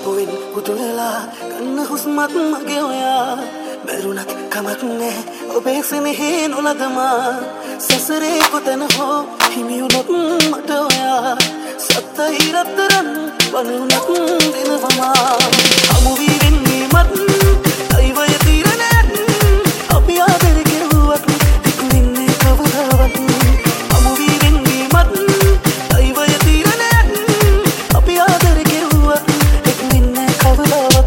ඔබෙන් පුදුරලා ගන්න හුස්මත් මගේ ඔයා බැරුණත් කමක් නෑ ඔබේ සෙනෙහේ නොලදමා සසරේ කොතැන හෝ හිමියුනොත් මට ඔයා සත්තයි රත්තරන් වනුනත් දෙනවමා අමුවී වෙන්නීමත් දෛවය තීරණයක් අපි ආදරේ කෙරුවත් එක් වෙන්නේ කවදාවත් අමුවී වෙන්නීමත් දෛවය තීරණයක් අපි ආදරේ කෙරුවත් එක් වෙන්නේ කවදාවත්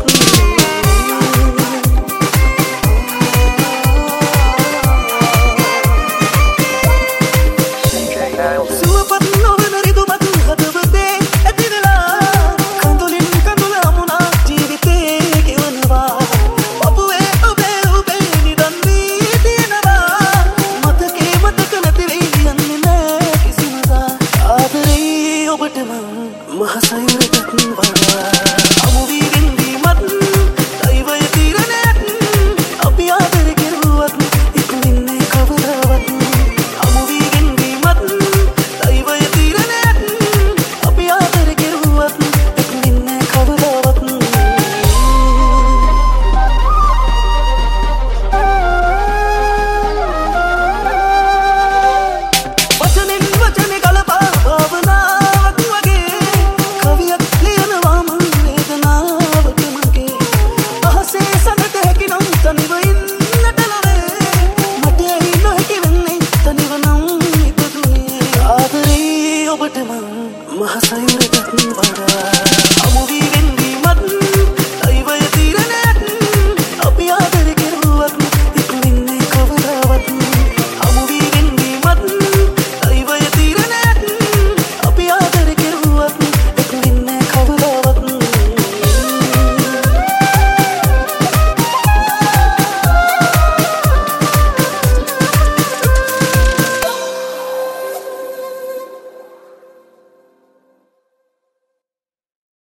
Mahasayurat